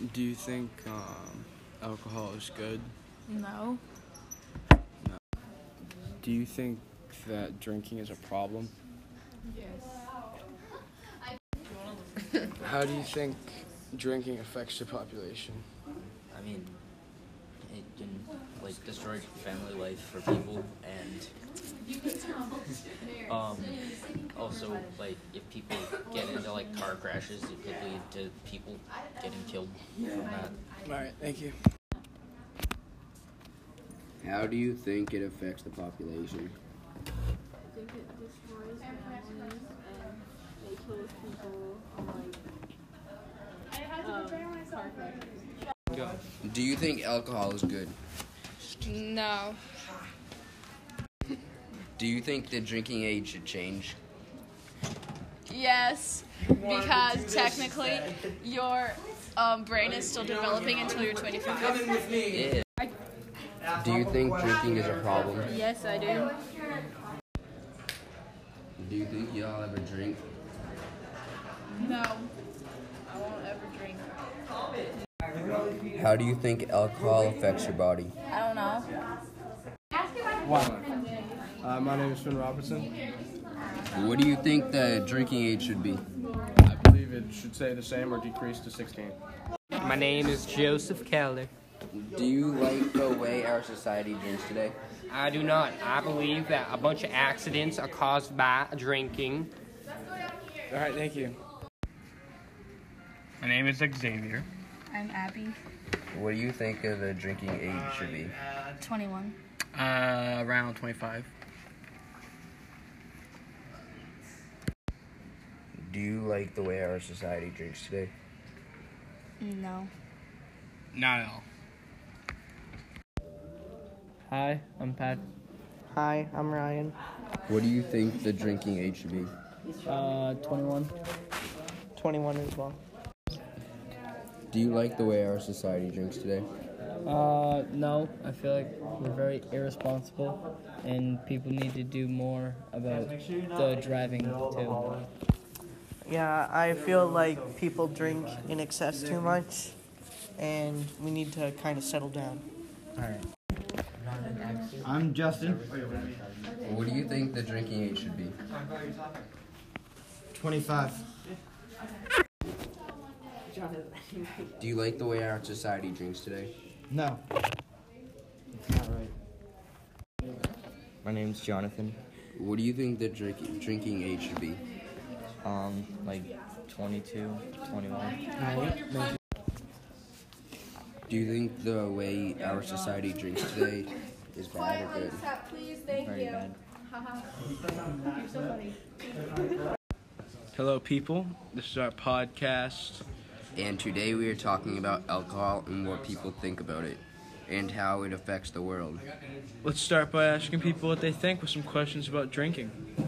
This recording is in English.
Do you think alcohol is good? No. No. Do you think that drinking is a problem? Yes. How do you think drinking affects the population? I mean, it can destroy family life for people, and also if people get into car crashes, it could lead to people getting killed from that. All right, thank you. How do you think it affects the population? I think it destroys families and it kills people on car crashes. Do you think alcohol is good? No. Do you think the drinking age should change? Yes, because technically your brain is still developing until you're 25. Yeah. Do you think drinking is a problem? Yes, I do. Do you think y'all ever drink? No. I won't ever drink. How do you think alcohol affects your body? I don't know. My name is Finn Robertson. What do you think the drinking age should be? I believe it should stay the same or decrease to 16. My name is Joseph Keller. Do you like the way our society drinks today? I do not. I believe that a bunch of accidents are caused by drinking. All right, thank you. My name is Xavier. I'm Abby. What do you think the drinking age should be? 21. Around 25. Do you like the way our society drinks today? No. Not at all. Hi, I'm Pat. Hi, I'm Ryan. What do you think the drinking age should be? 21. 21 as well. Do you like the way our society drinks today? No. I feel like we're very irresponsible, and people need to do more about the driving too. Yeah, I feel like people drink in excess too much, and we need to kind of settle down. All right. I'm Justin. What do you think the drinking age should be? 25. Do you like the way our society drinks today? No. It's not right. My name's Jonathan. What do you think the drinking age should be? 22, 21. Do you think the way our society drinks today is bad or good? Very bad. Hello, people. This is our podcast. And today we are talking about alcohol and what people think about it and how it affects the world. Let's start by asking people what they think with some questions about drinking.